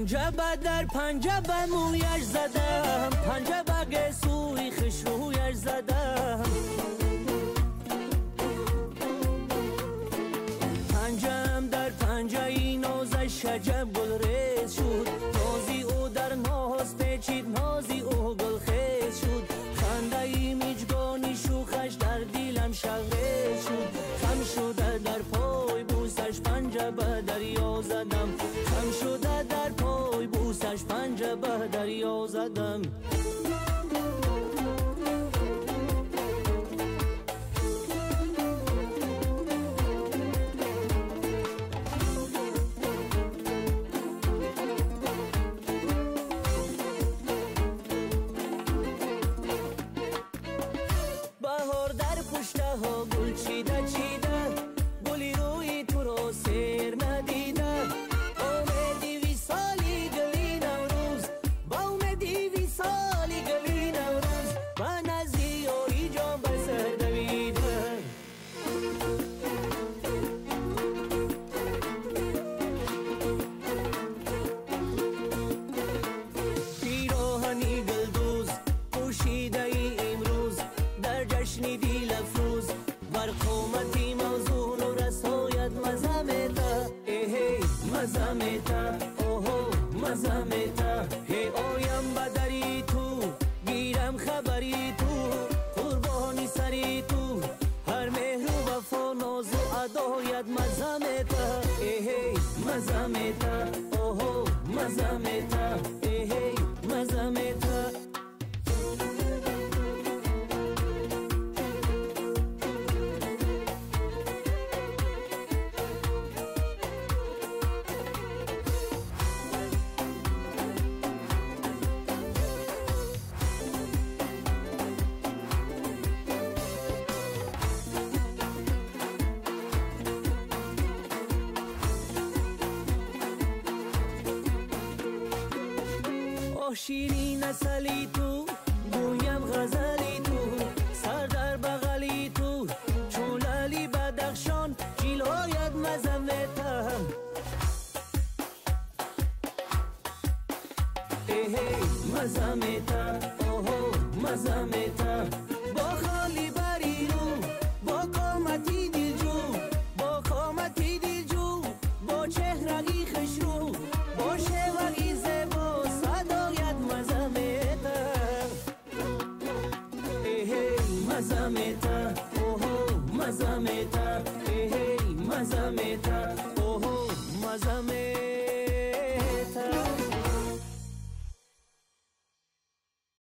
پنجه در پنجه به مویش زدم، پنجه به سوی خشرویش زدم. پنجم در پنجه این نازش شجب گلریز شد، نازی او در ناز پیچید، نازی او گلخیز شد. خنده ای میجگانی شوخش در دیلم شغریز شد. خم شده در پای بوسش پنجه به دریا زدم، خم شده در پای بوسش پنجه به دریا زدم. بهار در پشته ها گل چیده چیده، گلی روی تو رو سیر ندیده. اومدی وی سالی گلی نوروز، با اومدی وی سالی گلی نوروز، من از یاری جان به سر دویده. پیراهنی گلدوز پوشیده ای امروز، در جشنی دیل افروز، بر قومتی موزون و رسایت مزمتا. ای مزمتا، اوهو مزمتا. هی آیم بدری تو، گیرم خبری تو، قربانی سری تو، هر مهر و وفا ناز و عدایت مزمتا. ای مزمتا، اوهو مزمتا. ای مزمتا. شیرین اصلی تو، گویم غزلی تو، سر در بغلی تو، چون لالی بدخشان جیلایت مزمتم. ای مزمتا، اوهو مزمتا. با خالی بری رو، با قامتی دلجو، با قامتی دلجو، با چهرگی خشرو، با شوقی زبا صدایت مزمتا. ای مزمتا، اوهو مزمتا. ای مزمتا، اوهو مزمتا.